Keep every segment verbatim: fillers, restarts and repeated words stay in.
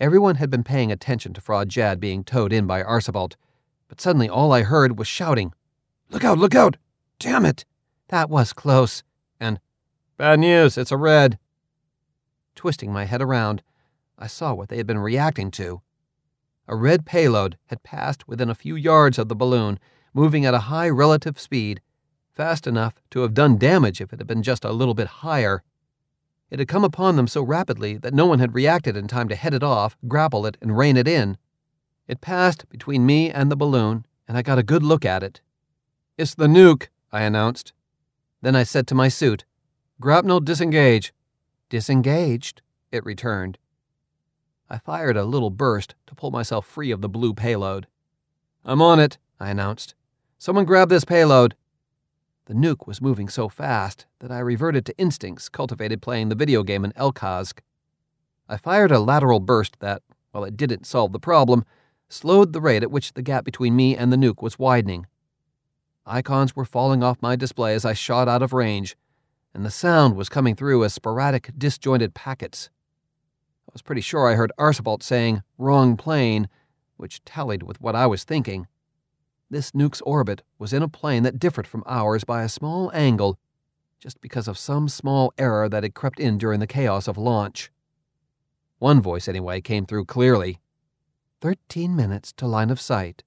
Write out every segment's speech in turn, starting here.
Everyone had been paying attention to Fra Jad being towed in by Archibald, but suddenly all I heard was shouting, "Look out, look out! Damn it! That was close!" and, "Bad news, it's a red." Twisting my head around, I saw what they had been reacting to. A red payload had passed within a few yards of the balloon, moving at a high relative speed, fast enough to have done damage if it had been just a little bit higher. It had come upon them so rapidly that no one had reacted in time to head it off, grapple it, and rein it in. It passed between me and the balloon, and I got a good look at it. "It's the nuke," I announced. Then I said to my suit, "Grapnel, disengage." "Disengaged," it returned. I fired a little burst to pull myself free of the blue payload. "I'm on it," I announced. "Someone grab this payload." The nuke was moving so fast that I reverted to instincts cultivated playing the video game in Elkazg. I fired a lateral burst that, while it didn't solve the problem, slowed the rate at which the gap between me and the nuke was widening. Icons were falling off my display as I shot out of range, and the sound was coming through as sporadic, disjointed packets. I was pretty sure I heard Archibald saying, "wrong plane," which tallied with what I was thinking. This nuke's orbit was in a plane that differed from ours by a small angle, just because of some small error that had crept in during the chaos of launch. One voice, anyway, came through clearly. Thirteen minutes to line of sight.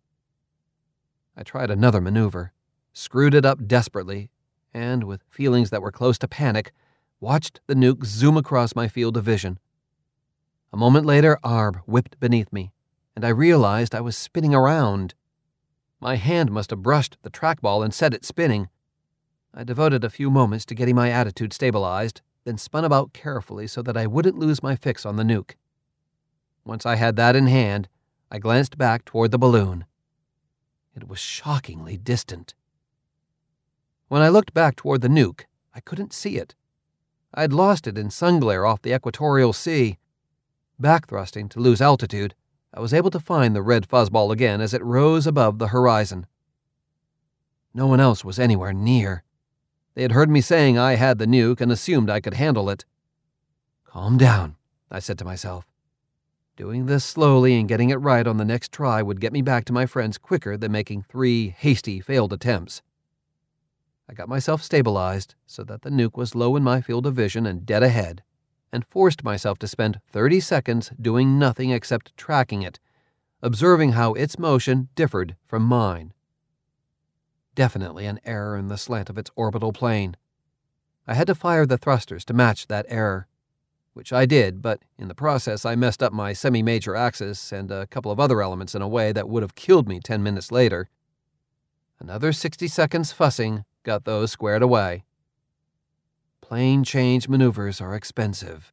I tried another maneuver, screwed it up desperately, and, with feelings that were close to panic, watched the nuke zoom across my field of vision. A moment later, Arb whipped beneath me, and I realized I was spinning around. My hand must have brushed the trackball and set it spinning. I devoted a few moments to getting my attitude stabilized, then spun about carefully so that I wouldn't lose my fix on the nuke. Once I had that in hand, I glanced back toward the balloon. It was shockingly distant. When I looked back toward the nuke, I couldn't see it. I had lost it in sunglare off the equatorial sea. Back-thrusting to lose altitude, I was able to find the red fuzzball again as it rose above the horizon. No one else was anywhere near. They had heard me saying I had the nuke and assumed I could handle it. "Calm down," I said to myself. Doing this slowly and getting it right on the next try would get me back to my friends quicker than making three hasty, failed attempts. I got myself stabilized so that the nuke was low in my field of vision and dead ahead, and forced myself to spend thirty seconds doing nothing except tracking it, observing how its motion differed from mine. Definitely an error in the slant of its orbital plane. I had to fire the thrusters to match that error, which I did, but in the process I messed up my semi-major axis and a couple of other elements in a way that would have killed me ten minutes later. Another sixty seconds fussing got those squared away. Plane change maneuvers are expensive.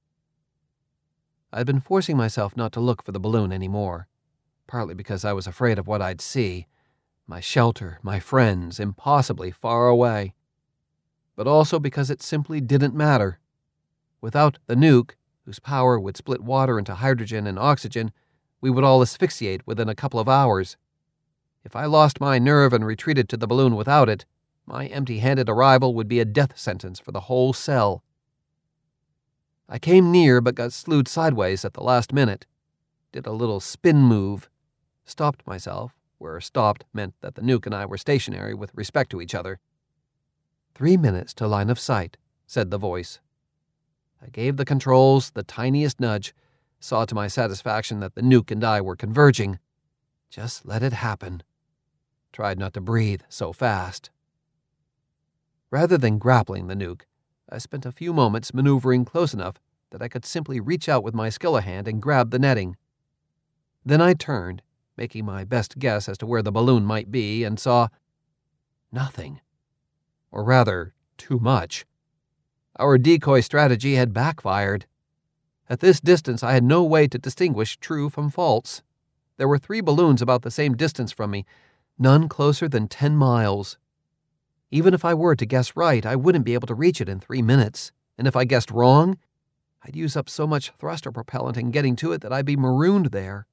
I'd been forcing myself not to look for the balloon anymore, partly because I was afraid of what I'd see, my shelter, my friends, impossibly far away, but also because it simply didn't matter. Without the nuke, whose power would split water into hydrogen and oxygen, we would all asphyxiate within a couple of hours. If I lost my nerve and retreated to the balloon without it, my empty-handed arrival would be a death sentence for the whole cell. I came near but got slewed sideways at the last minute, did a little spin move, stopped myself, where stopped meant that the nuke and I were stationary with respect to each other. Three minutes to line of sight, said the voice. I gave the controls the tiniest nudge, saw to my satisfaction that the nuke and I were converging. Just let it happen. Tried not to breathe so fast. Rather than grappling the nuke, I spent a few moments maneuvering close enough that I could simply reach out with my skilla hand and grab the netting. Then I turned, making my best guess as to where the balloon might be, and saw nothing. Or rather, too much. Our decoy strategy had backfired. At this distance, I had no way to distinguish true from false. There were three balloons about the same distance from me, none closer than ten miles. Even if I were to guess right, I wouldn't be able to reach it in three minutes, and if I guessed wrong, I'd use up so much thruster propellant in getting to it that I'd be marooned there.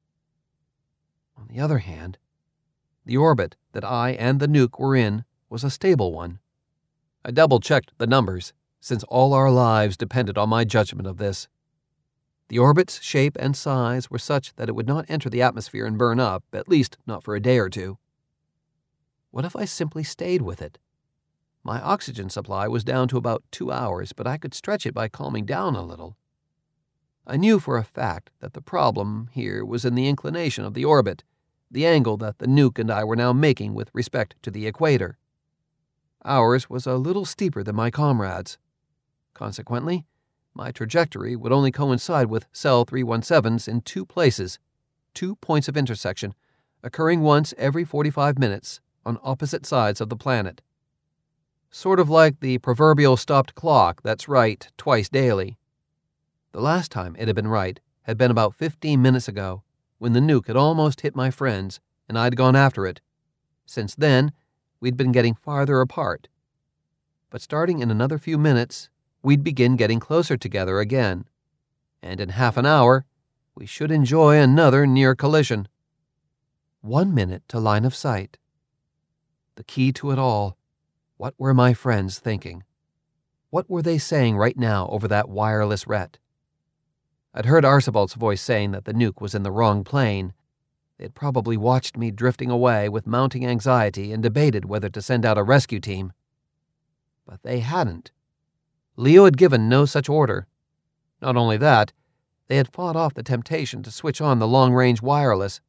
On the other hand, the orbit that I and the nuke were in was a stable one. I double-checked the numbers, since all our lives depended on my judgment of this. The orbit's shape and size were such that it would not enter the atmosphere and burn up, at least not for a day or two. What if I simply stayed with it? My oxygen supply was down to about two hours, but I could stretch it by calming down a little. I knew for a fact that the problem here was in the inclination of the orbit, the angle that the nuke and I were now making with respect to the equator. Ours was a little steeper than my comrades'. Consequently, my trajectory would only coincide with Cell three seventeens in two places, two points of intersection, occurring once every forty-five minutes on opposite sides of the planet. Sort of like the proverbial stopped clock that's right twice daily. The last time it had been right had been about fifteen minutes ago, when the nuke had almost hit my friends and I'd gone after it. Since then, we'd been getting farther apart. But starting in another few minutes, we'd begin getting closer together again. And in half an hour, we should enjoy another near collision. One minute to line of sight. The key to it all. What were my friends thinking? What were they saying right now over that wireless ret? I'd heard Archibald's voice saying that the nuke was in the wrong plane. They'd probably watched me drifting away with mounting anxiety and debated whether to send out a rescue team. But they hadn't. Leo had given no such order. Not only that, they had fought off the temptation to switch on the long-range wireless